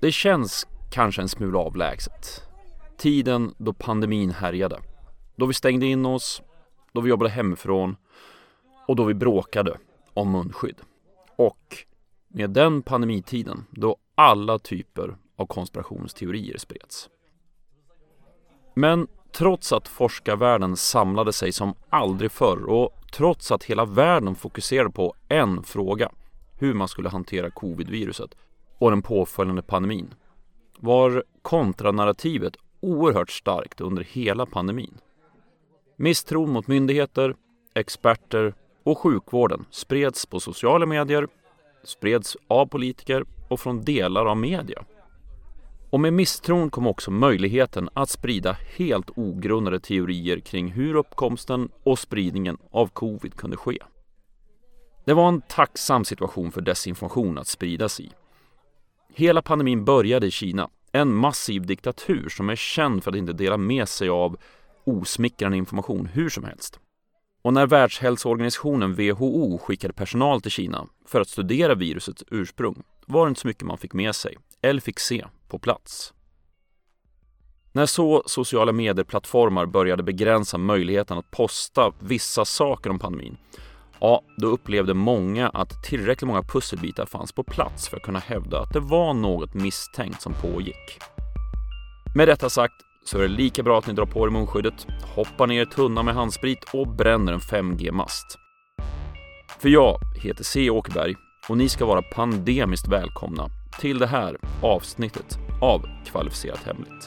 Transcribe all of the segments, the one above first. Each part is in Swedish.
Det känns kanske en smula avlägset. Tiden då pandemin härjade. Då vi stängde in oss, då vi jobbade hemifrån och då vi bråkade om munskydd. Och med den pandemitiden då alla typer av konspirationsteorier spreds. Men trots att forskarvärlden samlade sig som aldrig förr och trots att hela världen fokuserade på en fråga, hur man skulle hantera covid-viruset och den påföljande pandemin, var kontranarrativet oerhört starkt under hela pandemin. Misstron mot myndigheter, experter och sjukvården spreds på sociala medier, spreds av politiker och från delar av media. Och med misstron kom också möjligheten att sprida helt ogrundade teorier kring hur uppkomsten och spridningen av covid kunde ske. Det var en tacksam situation för desinformation att spridas i. Hela pandemin började i Kina, en massiv diktatur som är känd för att inte dela med sig av osmickrande information hur som helst. Och när Världshälsoorganisationen WHO skickade personal till Kina för att studera virusets ursprung var det inte så mycket man fick med sig eller fick se på plats. När så sociala medieplattformar började begränsa möjligheten att posta vissa saker om pandemin, då upplevde många att tillräckligt många pusselbitar fanns på plats för att kunna hävda att det var något misstänkt som pågick. Med detta sagt så är det lika bra att ni drar på er munskyddet, hoppar ner i tunna med handsprit och bränner en 5G-mast. För jag heter C. Åkerberg och ni ska vara pandemiskt välkomna till det här avsnittet av Kvalificerat Hemligt.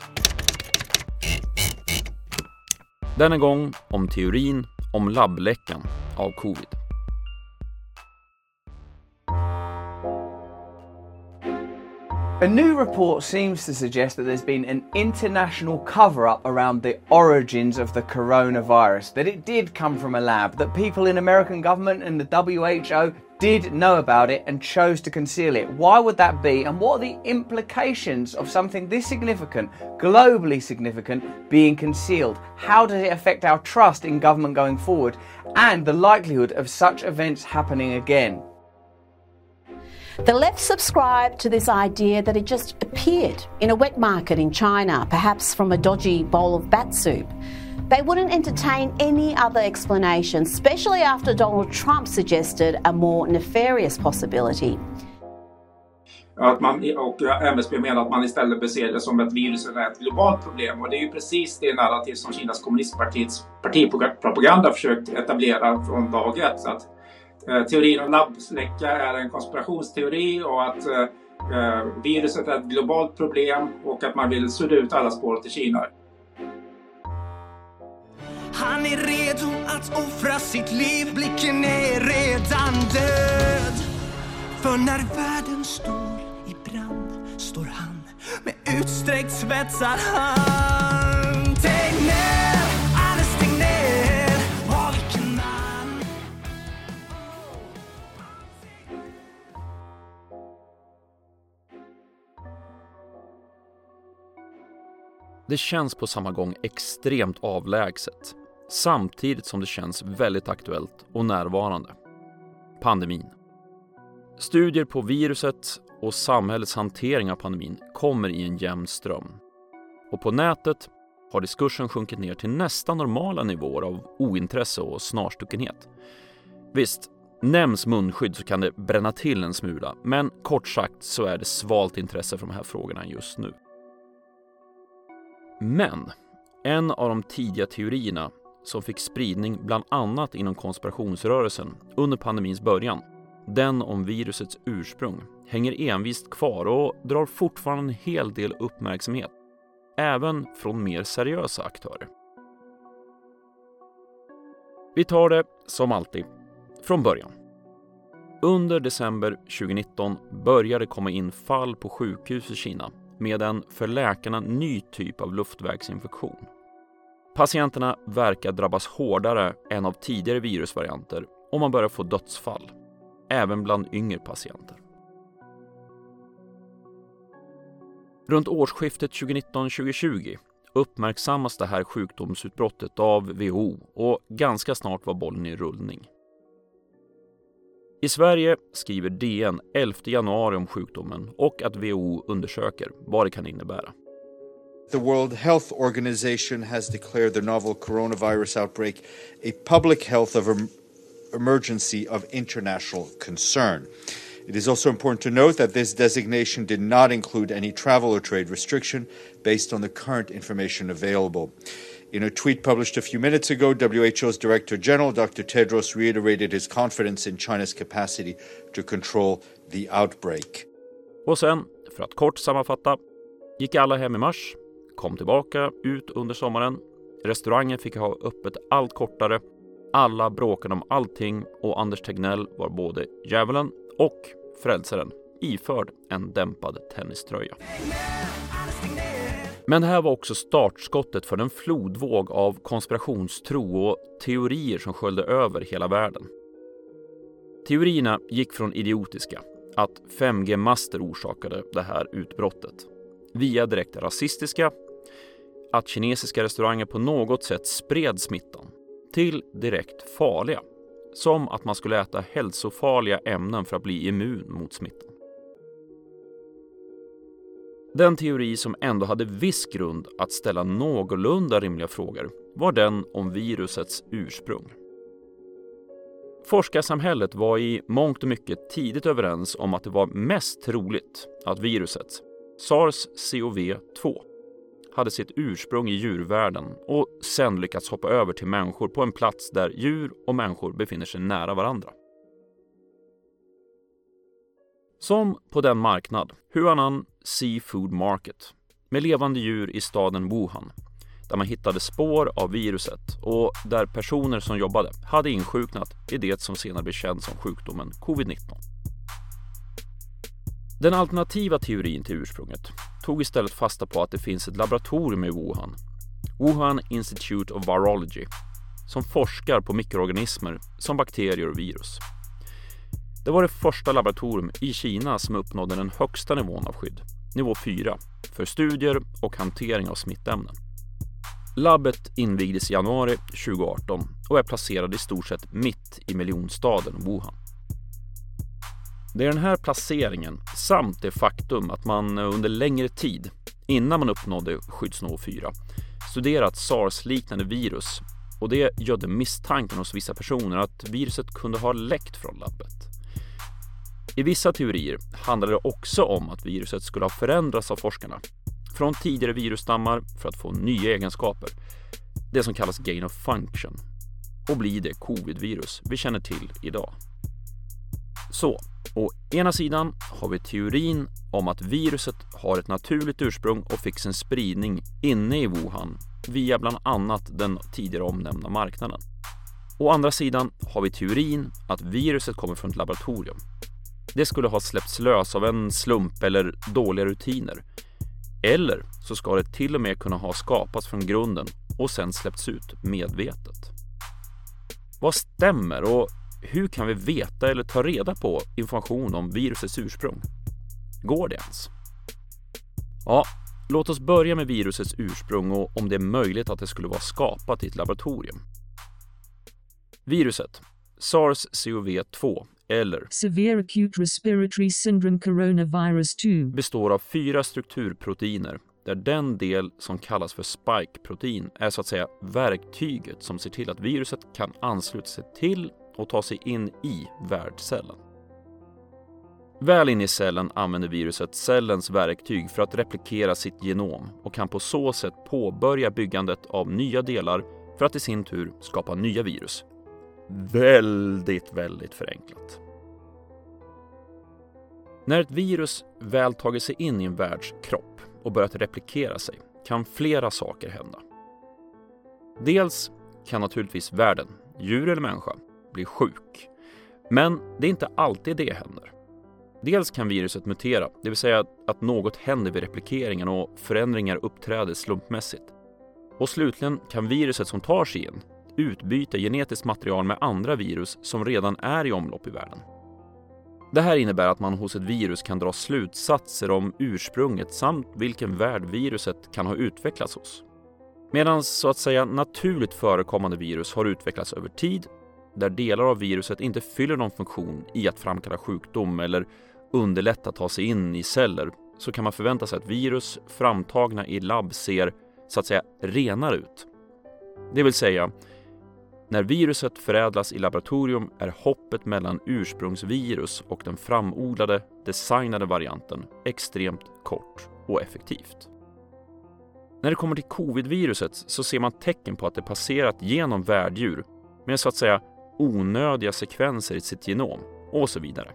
Denna gång om teorin om labbläckan av covid. A new report seems to suggest that there's been an international cover-up around the origins of the coronavirus, that it did come from a lab, that people in American government and the WHO did know about it and chose to conceal it. Why would that be, and what are the implications of something this significant, globally significant, being concealed? How does it affect our trust in government going forward and the likelihood of such events happening again? The left subscribed to this idea that it just appeared in a wet market in China, perhaps from a dodgy bowl of bat soup. They wouldn't entertain any other explanation, especially after Donald Trump suggested a more nefarious possibility. Att MSB menar att man istället bör se det som ett virus eller ett globalt problem. Och det är ju precis det narrativ som Kinas kommunistpartiets partipropaganda försökt etablera från dag ett. Så att teorin om labbsläcka är en konspirationsteori och att viruset är ett globalt problem och att man vill sudda ut alla spår till Kina. Han är redo att offra sitt liv, blicken är redan död. För när världen står i brand står han med utsträckt svetsad hand. Tegnell, Anders Tegnell, vilken man. Det känns på samma gång extremt avlägset, samtidigt som det känns väldigt aktuellt och närvarande. Pandemin. Studier på viruset och samhällets hantering av pandemin kommer i en jämn ström. Och på nätet har diskursen sjunkit ner till nästan normala nivåer av ointresse och snarstuckenhet. Visst, nämns munskydd så kan det bränna till en smula, men kort sagt så är det svalt intresse för de här frågorna just nu. Men en av de tidiga teorierna som fick spridning bland annat inom konspirationsrörelsen under pandemins början, den om virusets ursprung, hänger envist kvar och drar fortfarande en hel del uppmärksamhet, även från mer seriösa aktörer. Vi tar det, som alltid, från början. Under december 2019 började komma in fall på sjukhus i Kina med en för läkarna ny typ av luftvägsinfektion. Patienterna verkar drabbas hårdare än av tidigare virusvarianter och man börjar få dödsfall, även bland yngre patienter. Runt årsskiftet 2019-2020 uppmärksammas det här sjukdomsutbrottet av WHO och ganska snart var bollen i rullning. I Sverige skriver DN 11 januari om sjukdomen och att WHO undersöker vad det kan innebära. The World Health Organization has declared the novel coronavirus outbreak a public health emergency of international concern. It is also important to note that this designation did not include any travel or trade restriction based on the current information available. In a tweet published a few minutes ago, WHO's Director General, Dr. Tedros, reiterated his confidence in China's capacity to control the outbreak. Och sen, för att kort sammanfatta, gick alla hem i mars, kom tillbaka ut under sommaren, restaurangen fick ha öppet allt kortare, alla bråkade om allting och Anders Tegnell var både djävulen och frälsaren iförd en dämpad tenniströja. Men det här var också startskottet för en flodvåg av konspirationstro och teorier som sköljde över hela världen. Teorierna gick från idiotiska, att 5G-master orsakade det här utbrottet, via direkt rasistiska, att kinesiska restauranger på något sätt spred smittan, till direkt farliga, som att man skulle äta hälsofarliga ämnen för att bli immun mot smittan. Den teori som ändå hade viss grund att ställa någorlunda rimliga frågor var den om virusets ursprung. Forskarsamhället var i mångt och mycket tidigt överens om att det var mest troligt att viruset, SARS-CoV-2, hade sitt ursprung i djurvärlden och sen lyckats hoppa över till människor på en plats där djur och människor befinner sig nära varandra. Som på den marknad, Huanan Seafood Market, med levande djur i staden Wuhan, där man hittade spår av viruset och där personer som jobbade hade insjuknat i det som senare blev känt som sjukdomen covid-19. Den alternativa teorin till ursprunget tog istället fasta på att det finns ett laboratorium i Wuhan Institute of Virology, som forskar på mikroorganismer som bakterier och virus. Det var det första laboratorium i Kina som uppnådde den högsta nivån av skydd, nivå 4, för studier och hantering av smittämnen. Labbet invigdes i januari 2018 och är placerad i stort sett mitt i miljonstaden Wuhan. Det är den här placeringen samt det faktum att man under längre tid, innan man uppnådde skyddsnivå 4, studerat SARS-liknande virus, och det gödde misstanken hos vissa personer att viruset kunde ha läckt från labbet. I vissa teorier handlar det också om att viruset skulle ha förändrats av forskarna från tidigare virusstammar för att få nya egenskaper, det som kallas gain of function, och bli det covid-virus vi känner till idag. Så, å ena sidan har vi teorin om att viruset har ett naturligt ursprung och fick sin spridning inne i Wuhan via bland annat den tidigare omnämnda marknaden. Å andra sidan har vi teorin att viruset kommer från ett laboratorium. Det skulle ha släppts lös av en slump eller dåliga rutiner. Eller så ska det till och med kunna ha skapats från grunden och sen släppts ut medvetet. Vad stämmer och hur kan vi veta eller ta reda på information om virusets ursprung? Går det ens? Ja, låt oss börja med virusets ursprung och om det är möjligt att det skulle vara skapat i ett laboratorium. Viruset, SARS-CoV-2 eller Severe Acute Respiratory Syndrome Coronavirus 2, består av 4 strukturproteiner där den del som kallas för spike-protein är så att säga verktyget som ser till att viruset kan ansluta sig till och ta sig in i värdcellen. Väl in i cellen använder viruset cellens verktyg för att replikera sitt genom och kan på så sätt påbörja byggandet av nya delar för att i sin tur skapa nya virus. Väldigt förenklat. När ett virus väl tagit sig in i en världskropp och börjat replikera sig kan flera saker hända. Dels kan naturligtvis världen, djur eller människa, bli sjuk. Men det är inte alltid det händer. Dels kan viruset mutera, det vill säga att något händer vid replikeringen och förändringar uppträder slumpmässigt. Och slutligen kan viruset som tar sig in utbyta genetiskt material med andra virus som redan är i omlopp i världen. Det här innebär att man hos ett virus kan dra slutsatser om ursprunget samt vilken värld viruset kan ha utvecklats hos. Medan så att säga naturligt förekommande virus har utvecklats över tid där delar av viruset inte fyller någon funktion i att framkalla sjukdom eller underlätta att ta sig in i celler, så kan man förvänta sig att virus framtagna i labb ser så att säga renare ut. Det vill säga, när viruset förädlas i laboratorium är hoppet mellan ursprungsvirus och den framodlade, designade varianten extremt kort och effektivt. När det kommer till covid-viruset så ser man tecken på att det passerat genom värddjur med så att säga onödiga sekvenser i sitt genom och så vidare.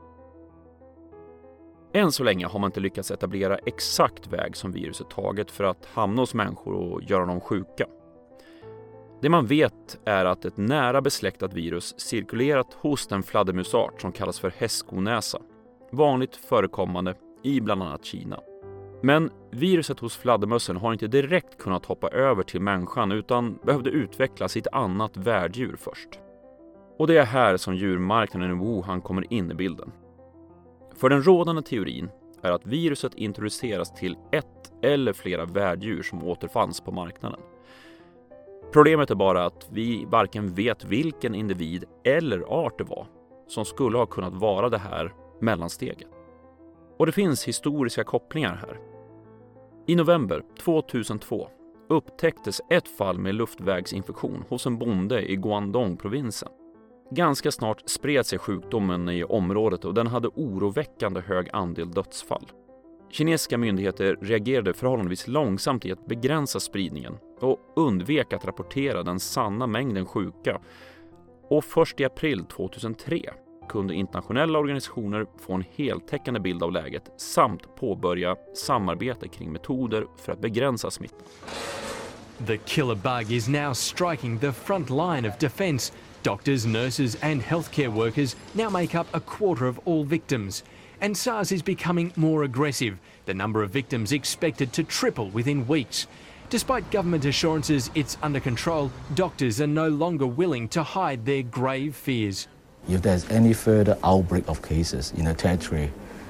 Än så länge har man inte lyckats etablera exakt väg som viruset tagit för att hamna hos människor och göra dem sjuka. Det man vet är att ett nära besläktat virus cirkulerat hos den fladdermusart som kallas för hästskonäsa, vanligt förekommande i bland annat Kina. Men viruset hos fladdermössen har inte direkt kunnat hoppa över till människan utan behövde utvecklas i ett annat värddjur först. Och det är här som djurmarknaden i Wuhan kommer in i bilden. För den rådande teorin är att viruset introduceras till ett eller flera värddjur som återfanns på marknaden. Problemet är bara att vi varken vet vilken individ eller art det var som skulle ha kunnat vara det här mellansteget. Och det finns historiska kopplingar här. I november 2002 upptäcktes ett fall med luftvägsinfektion hos en bonde i Guangdong-provinsen. Ganska snart spred sig sjukdomen i området och den hade oroväckande hög andel dödsfall. Kinesiska myndigheter reagerade förhållandevis långsamt i att begränsa spridningen och undvek att rapportera den sanna mängden sjuka. Och först i april 2003 kunde internationella organisationer få en heltäckande bild av läget samt påbörja samarbete kring metoder för att begränsa smittan. The killer bug is now striking the front line of defence. Doctors, nurses and healthcare workers now make up a quarter of all victims. And SARS is becoming more aggressive. The number of victims expected to triple within weeks. Despite government assurances it's under control, doctors are no longer willing to hide their grave fears. If there's any further outbreak of cases in the territory,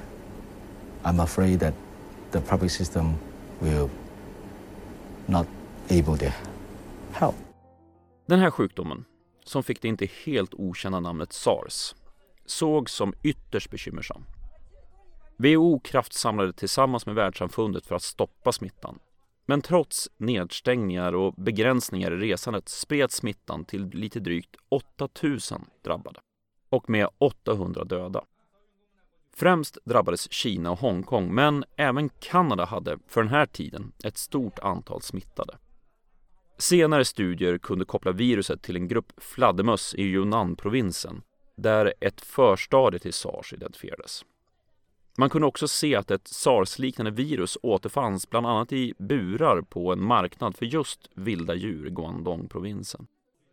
I'm afraid that the public system will not able to help. Den här sjukdomen, som fick det inte helt okända namnet SARS, sågs som ytterst bekymmersam. WHO kraftsamlade tillsammans med världssamfundet för att stoppa smittan. Men trots nedstängningar och begränsningar i resandet spred smittan till lite drygt 8000 drabbade och med 800 döda. Främst drabbades Kina och Hongkong, men även Kanada hade för den här tiden ett stort antal smittade. Senare studier kunde koppla viruset till en grupp fladdermöss i Yunnan-provinsen, där ett förstadie till SARS identifierades. Man kunde också se att ett SARS-liknande virus återfanns bland annat i burar på en marknad för just vilda djur i Guangdong-provinsen.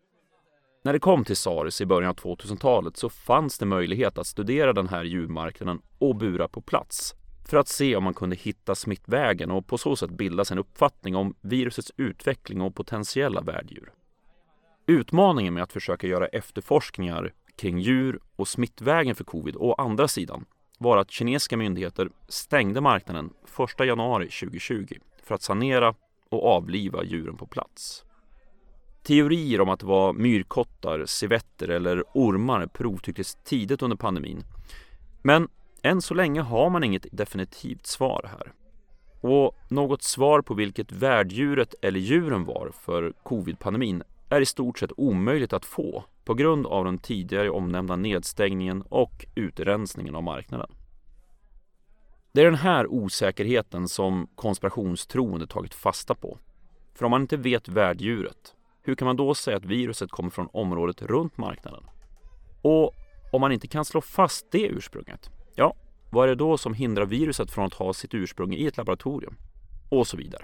När det kom till SARS i början av 2000-talet så fanns det möjlighet att studera den här djurmarknaden och burar på plats för att se om man kunde hitta smittvägen och på så sätt bilda sig en uppfattning om virusets utveckling och potentiella värddjur. Utmaningen med att försöka göra efterforskningar kring djur och smittvägen för covid å andra sidan var att kinesiska myndigheter stängde marknaden 1 januari 2020 för att sanera och avliva djuren på plats. Teorier om att det var myrkottar, civetter eller ormar provtrycktes tidigt under pandemin. Men än så länge har man inget definitivt svar här. Och något svar på vilket värddjuret eller djuren var för covid-pandemin är i stort sett omöjligt att få på grund av den tidigare omnämnda nedstängningen och utrensningen av marknaden. Det är den här osäkerheten som konspirationstroende tagit fasta på. För om man inte vet värddjuret, hur kan man då säga att viruset kommer från området runt marknaden? Och om man inte kan slå fast det ursprunget, ja, vad är det då som hindrar viruset från att ha sitt ursprung i ett laboratorium? Och så vidare.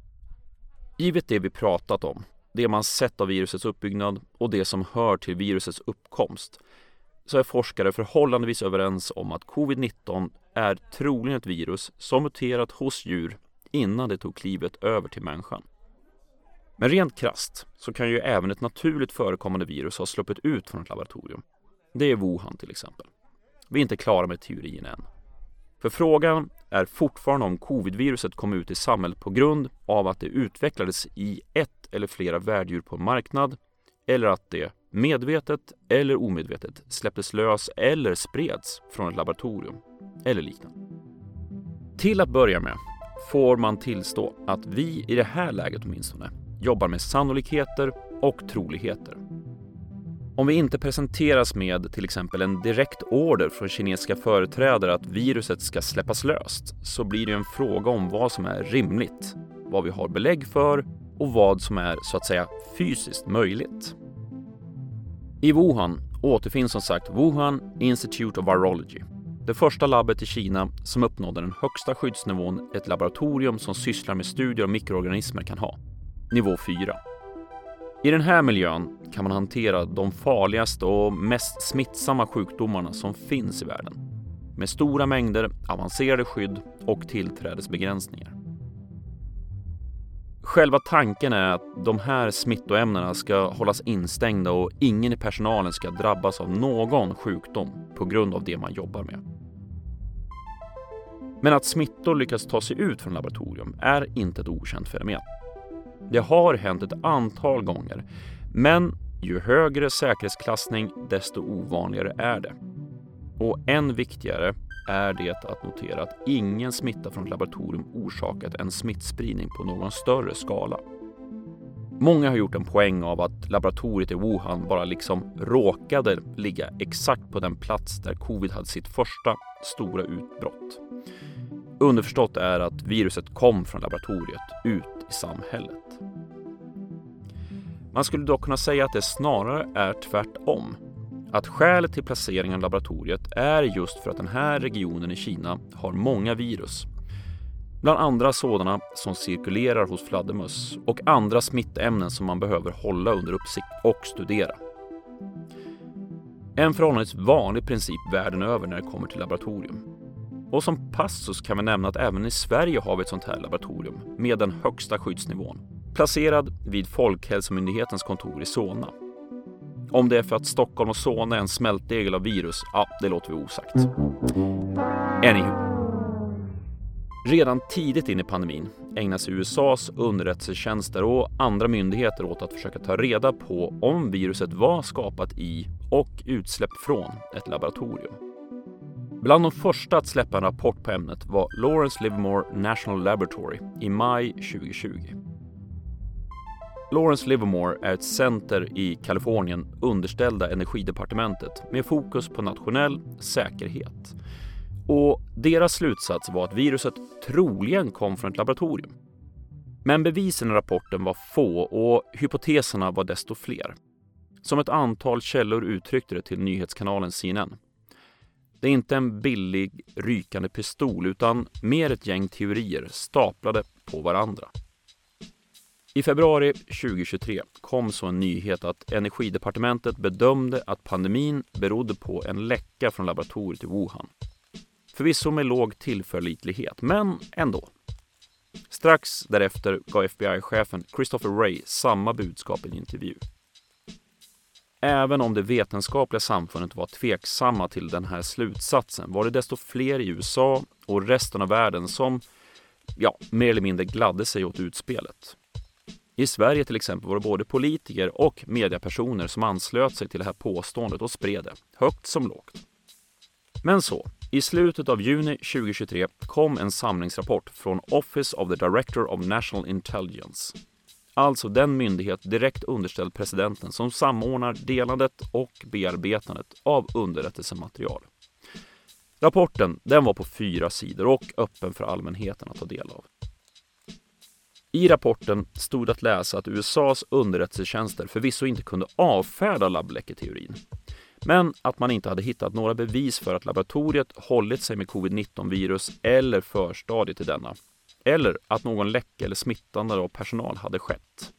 Givet det vi pratat om, det man sett av virusets uppbyggnad och det som hör till virusets uppkomst, så är forskare förhållandevis överens om att covid-19 är troligen ett virus som muterat hos djur innan det tog klivet över till människan. Men rent krasst så kan ju även ett naturligt förekommande virus ha sluppit ut från ett laboratorium. Det är Wuhan till exempel. Vi är inte klara med teorin än. För frågan är fortfarande om covid-viruset kom ut i samhället på grund av att det utvecklades i ett eller flera värddjur på en marknad eller att det medvetet eller omedvetet släpptes lös eller spreds från ett laboratorium eller liknande. Till att börja med får man tillstå att vi i det här läget åtminstone jobbar med sannolikheter och troligheter. Om vi inte presenteras med till exempel en direkt order från kinesiska företrädare att viruset ska släppas löst, så blir det en fråga om vad som är rimligt, vad vi har belägg för och vad som är så att säga fysiskt möjligt. I Wuhan återfinns som sagt Wuhan Institute of Virology, det första labbet i Kina som uppnådde den högsta skyddsnivån ett laboratorium som sysslar med studier av mikroorganismer kan ha, nivå 4. I den här miljön kan man hantera de farligaste och mest smittsamma sjukdomarna som finns i världen, med stora mängder avancerade skydd och tillträdesbegränsningar. Själva tanken är att de här smittoämnena ska hållas instängda och ingen i personalen ska drabbas av någon sjukdom på grund av det man jobbar med. Men att smittor lyckas ta sig ut från laboratorium är inte ett okänt fenomen. Det har hänt ett antal gånger, men ju högre säkerhetsklassning desto ovanligare är det. Och än viktigare är det att notera att ingen smitta från ett laboratorium orsakat en smittspridning på någon större skala. Många har gjort en poäng av att laboratoriet i Wuhan bara liksom råkade ligga exakt på den plats där covid hade sitt första stora utbrott. Underförstått är att viruset kom från laboratoriet ut i samhället. Man skulle dock kunna säga att det snarare är tvärtom. Att skälet till placeringen av laboratoriet är just för att den här regionen i Kina har många virus. Bland andra sådana som cirkulerar hos fladdermöss och andra smittämnen som man behöver hålla under uppsikt och studera. En förhållandevis vanlig princip världen över när det kommer till laboratorium. Och som passus kan vi nämna att även i Sverige har vi ett sånt här laboratorium med den högsta skyddsnivån, placerad vid Folkhälsomyndighetens kontor i Solna. Om det är för att Stockholm och Solna är en smältdegel av virus, ja, det låter vi osagt. Anywho. Redan tidigt in i pandemin ägnas USAs underrättelsetjänster och andra myndigheter åt att försöka ta reda på om viruset var skapat i och utsläppt från ett laboratorium. Bland de första att släppa en rapport på ämnet var Lawrence Livermore National Laboratory i maj 2020. Lawrence Livermore är ett center i Kalifornien underställda energidepartementet med fokus på nationell säkerhet. Och deras slutsats var att viruset troligen kom från ett laboratorium. Men bevisen i rapporten var få och hypoteserna var desto fler. Som ett antal källor uttryckte det till nyhetskanalen CNN. Det är inte en billig, rykande pistol utan mer ett gäng teorier staplade på varandra. I februari 2023 kom så en nyhet att energidepartementet bedömde att pandemin berodde på en läcka från laboratoriet i Wuhan. Förvisso med låg tillförlitlighet, men ändå. Strax därefter gav FBI-chefen Christopher Wray samma budskap i en intervju. Även om det vetenskapliga samfundet var tveksamma till den här slutsatsen var det desto fler i USA och resten av världen som, mer eller mindre gladde sig åt utspelet. I Sverige till exempel var det både politiker och mediepersoner som anslöt sig till det här påståendet och spred det, högt som lågt. Men så, i slutet av juni 2023 kom en samlingsrapport från Office of the Director of National Intelligence. Alltså den myndighet direkt underställd presidenten som samordnar delandet och bearbetandet av underrättelsematerial. Rapporten den var på 4 sidor och öppen för allmänheten att ta del av. I rapporten stod att läsa att USAs underrättelsetjänster förvisso inte kunde avfärda labbläcketeorin, men att man inte hade hittat några bevis för att laboratoriet hållit sig med covid-19-virus eller förstadiet till denna, eller att någon läcka eller smittande av personal hade skett.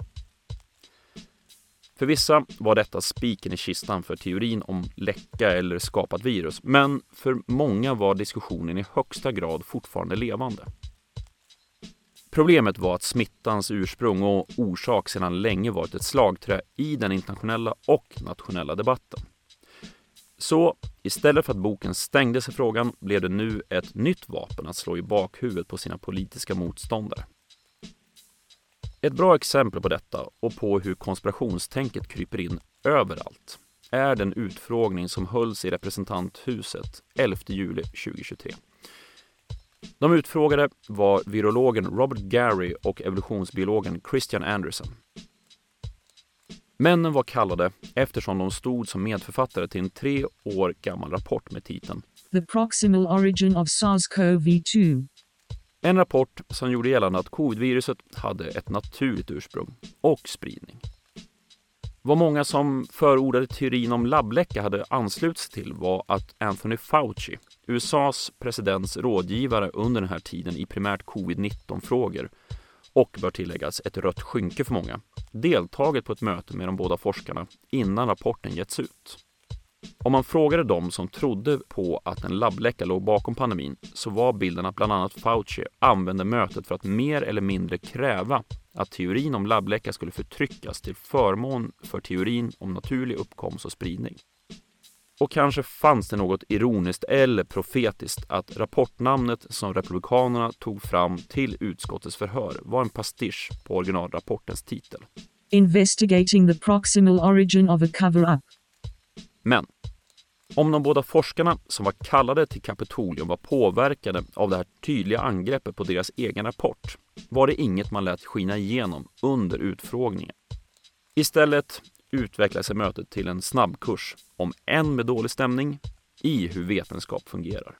För vissa var detta spiken i kistan för teorin om läcka eller skapat virus, men för många var diskussionen i högsta grad fortfarande levande. Problemet var att smittans ursprung och orsak sedan länge varit ett slagträ i den internationella och nationella debatten. Så istället för att boken stängde sig frågan blev det nu ett nytt vapen att slå i bakhuvudet på sina politiska motståndare. Ett bra exempel på detta och på hur konspirationstänket kryper in överallt är den utfrågning som hölls i representanthuset 11 juli 2023. De utfrågade var virologen Robert Gary och evolutionsbiologen Christian Anderson. Männen var kallade eftersom de stod som medförfattare till en 3 år gammal rapport med titeln The Proximal Origin of SARS-CoV-2. En rapport som gjorde gällande att covid-viruset hade ett naturligt ursprung och spridning. Vad många som förordade teorin om labbläcka hade anslutits till var att Anthony Fauci, USAs presidents rådgivare under den här tiden i primärt covid-19-frågor och bör tilläggas ett rött skynke för många, deltagit på ett möte med de båda forskarna innan rapporten getts ut. Om man frågade dem som trodde på att en labbläcka låg bakom pandemin så var bilden att bland annat Fauci använde mötet för att mer eller mindre kräva att teorin om labbläcka skulle förtryckas till förmån för teorin om naturlig uppkomst och spridning. Och kanske fanns det något ironiskt eller profetiskt att rapportnamnet som republikanerna tog fram till utskottets förhör var en pastisch på originalrapportens titel. Investigating the proximal origin of a cover-up. Men om de båda forskarna som var kallade till Kapitolium var påverkade av det här tydliga angreppet på deras egen rapport var det inget man lät skina igenom under utfrågningen. Istället utvecklade sig mötet till en snabbkurs om en med dålig stämning i hur vetenskap fungerar.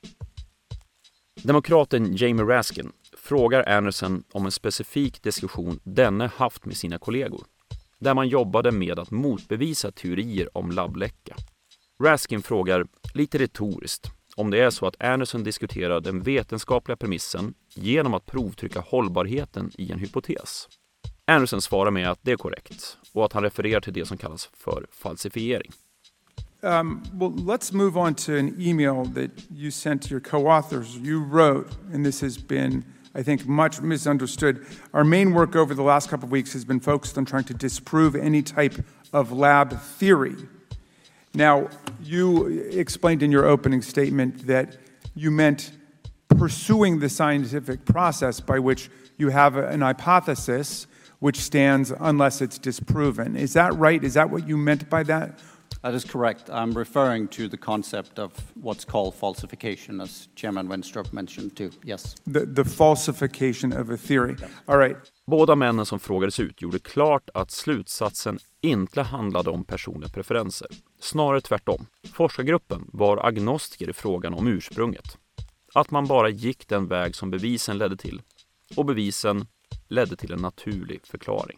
Demokraten Jamie Raskin frågar Anderson om en specifik diskussion denne haft med sina kollegor, där man jobbade med att motbevisa teorier om labbläcka. Raskin frågar lite retoriskt om det är så att Anderson diskuterar den vetenskapliga premissen genom att provtrycka hållbarheten i en hypotes. Anderson svarar med att det är korrekt och att han refererar till det som kallas för falsifiering. Well, let's move on to an email that you sent to your co-authors. You wrote, and this has been, I think, much misunderstood. Our main work over the last couple of weeks has been focused on trying to disprove any type of lab theory. Now, you explained in your opening statement that you meant pursuing the scientific process by which you have an hypothesis which stands unless it's disproven. Is that right? Is that what you meant by that? That is correct. I'm referring to the concept of what's called falsification, as Chairman Wenstrup mentioned too. Yes. The falsification of a theory. All right. Båda männen som frågades ut gjorde klart att slutsatsen inte handlade om personliga preferenser. Snarare tvärtom. Forskargruppen var agnostiker i frågan om ursprunget. Att man bara gick den väg som bevisen ledde till. Och bevisen ledde till en naturlig förklaring.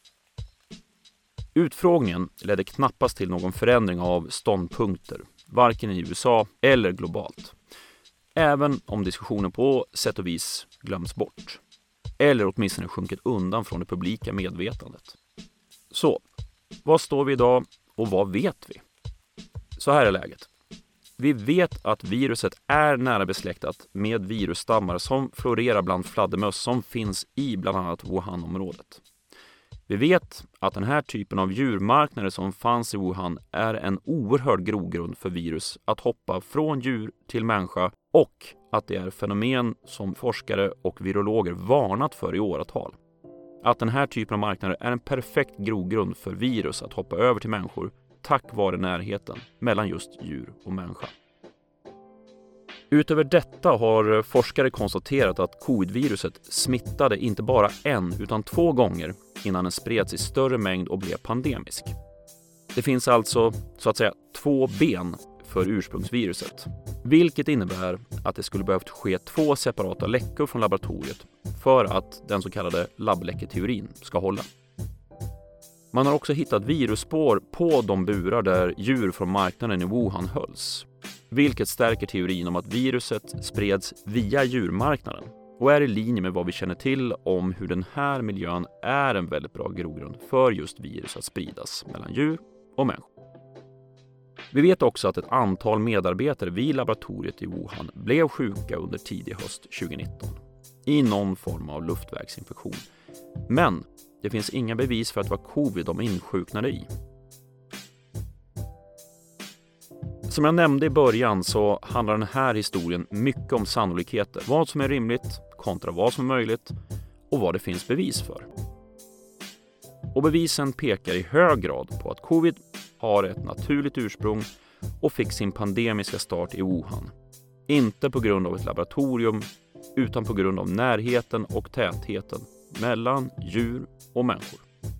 Utfrågningen ledde knappast till någon förändring av ståndpunkter, varken i USA eller globalt. Även om diskussionen på sätt och vis glöms bort. Eller åtminstone sjunkit undan från det publika medvetandet. Så, vad står vi idag och vad vet vi? Så här är läget. Vi vet att viruset är nära besläktat med virusstammar som florerar bland fladdermöss som finns i bland annat Wuhan-området. Vi vet att den här typen av djurmarknader som fanns i Wuhan är en oerhörd grogrund för virus att hoppa från djur till människa och att det är fenomen som forskare och virologer varnat för i åratal. Att den här typen av marknader är en perfekt grogrund för virus att hoppa över till människor tack vare närheten mellan just djur och människa. Utöver detta har forskare konstaterat att covid-viruset smittade inte bara en utan 2 gånger innan den spreds i större mängd och blev pandemisk. Det finns alltså så att säga 2 ben för ursprungsviruset, vilket innebär att det skulle behövt ske 2 separata läckor från laboratoriet för att den så kallade labbläcketeorin ska hålla. Man har också hittat virusspår på de burar där djur från marknaden i Wuhan hölls, vilket stärker teorin om att viruset spreds via djurmarknaden och är i linje med vad vi känner till om hur den här miljön är en väldigt bra grogrund för just virus att spridas mellan djur och människor. Vi vet också att ett antal medarbetare vid laboratoriet i Wuhan blev sjuka under tidig höst 2019 i någon form av luftvägsinfektion. Men det finns inga bevis för att det var covid de insjuknade i. Som jag nämnde i början så handlar den här historien mycket om sannolikheter. Vad som är rimligt kontra vad som är möjligt och vad det finns bevis för. Och bevisen pekar i hög grad på att covid har ett naturligt ursprung och fick sin pandemiska start i Wuhan. Inte på grund av ett laboratorium utan på grund av närheten och tätheten mellan djur och människor.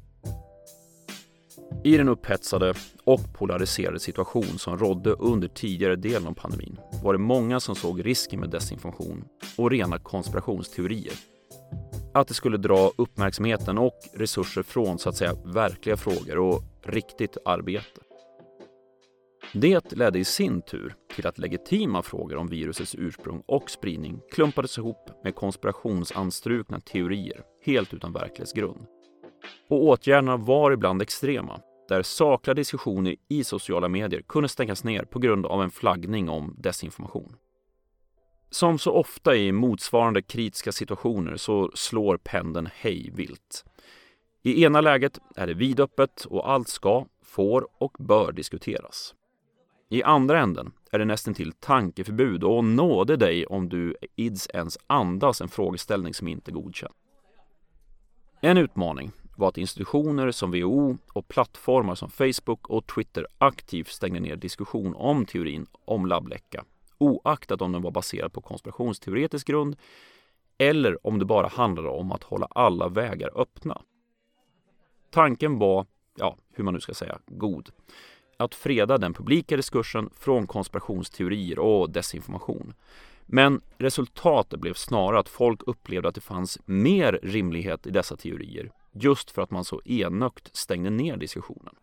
I den upphetsade och polariserade situation som rådde under tidigare delen av pandemin var det många som såg risken med desinformation och rena konspirationsteorier. Att det skulle dra uppmärksamheten och resurser från så att säga verkliga frågor och riktigt arbete. Det ledde i sin tur till att legitima frågor om virusets ursprung och spridning klumpades ihop med konspirationsanstrukna teorier helt utan verklighetsgrund. Och åtgärderna var ibland extrema, där sakliga diskussioner i sociala medier kunde stängas ner på grund av en flaggning om desinformation. Som så ofta i motsvarande kritiska situationer så slår pendeln hej vilt. I ena läget är det vidöppet och allt ska, får och bör diskuteras. I andra änden är det nästan till tankeförbud och nåde dig om du ids ens andas en frågeställning som inte är godkänd. En utmaning var att institutioner som WHO och plattformar som Facebook och Twitter aktivt stängde ner diskussion om teorin om labbläcka, oaktat om den var baserad på konspirationsteoretisk grund eller om det bara handlade om att hålla alla vägar öppna. Tanken var, hur man nu ska säga, god. Att freda den publika diskursen från konspirationsteorier och desinformation. Men resultatet blev snarare att folk upplevde att det fanns mer rimlighet i dessa teorier just för att man så enögt stängde ner diskussionen.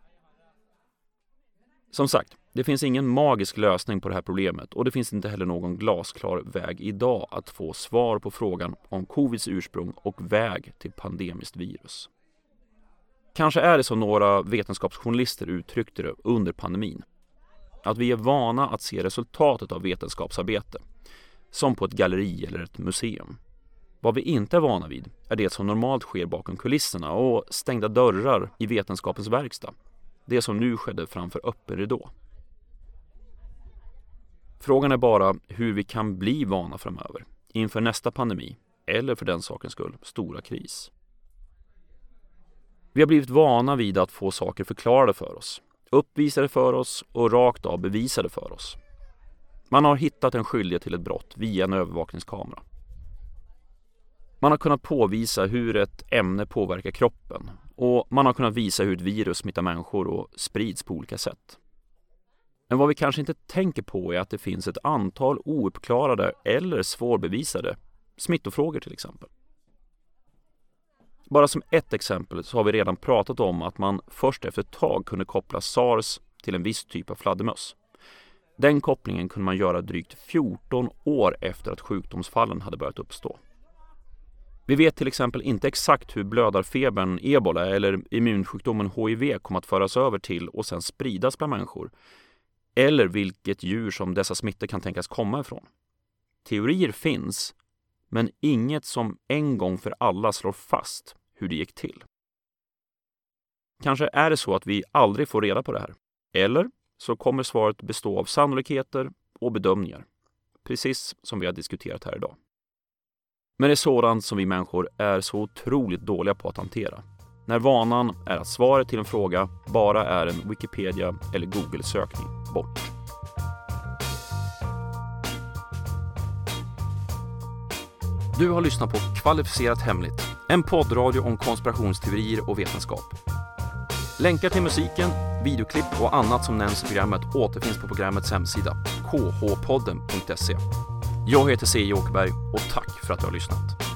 Som sagt, det finns ingen magisk lösning på det här problemet och det finns inte heller någon glasklar väg idag att få svar på frågan om covids ursprung och väg till pandemiskt virus. Kanske är det som några vetenskapsjournalister uttryckte det under pandemin. Att vi är vana att se resultatet av vetenskapsarbete, som på ett galleri eller ett museum. Vad vi inte är vana vid är det som normalt sker bakom kulisserna och stängda dörrar i vetenskapens verkstad. Det som nu skedde framför öppen ridå. Frågan är bara hur vi kan bli vana framöver inför nästa pandemi eller för den sakens skull stora kris. Vi har blivit vana vid att få saker förklarade för oss, uppvisade för oss och rakt av bevisade för oss. Man har hittat en skyldig till ett brott via en övervakningskamera. Man har kunnat påvisa hur ett ämne påverkar kroppen och man har kunnat visa hur ett virus smittar människor och sprids på olika sätt. Men vad vi kanske inte tänker på är att det finns ett antal ouppklarade eller svårbevisade smittofrågor till exempel. Bara som ett exempel så har vi redan pratat om att man först efter ett tag kunde koppla SARS till en viss typ av fladdermöss. Den kopplingen kunde man göra drygt 14 år efter att sjukdomsfallen hade börjat uppstå. Vi vet till exempel inte exakt hur blödarfebern, ebola eller immunsjukdomen HIV kom att föras över till och sen spridas bland människor. Eller vilket djur som dessa smittor kan tänkas komma ifrån. Teorier finns, men inget som en gång för alla slår fast hur det gick till. Kanske är det så att vi aldrig får reda på det här. Eller så kommer svaret bestå av sannolikheter och bedömningar. Precis som vi har diskuterat här idag. Men det är sådant som vi människor är så otroligt dåliga på att hantera. När vanan är att svaret till en fråga bara är en Wikipedia eller Google-sökning bort. Du har lyssnat på Kvalificerat Hemligt, en poddradio om konspirationsteorier och vetenskap. Länkar till musiken, videoklipp och annat som nämns i programmet återfinns på programmets hemsida, khpodden.se. Jag heter C.J. Åkerberg och tack för att du har lyssnat.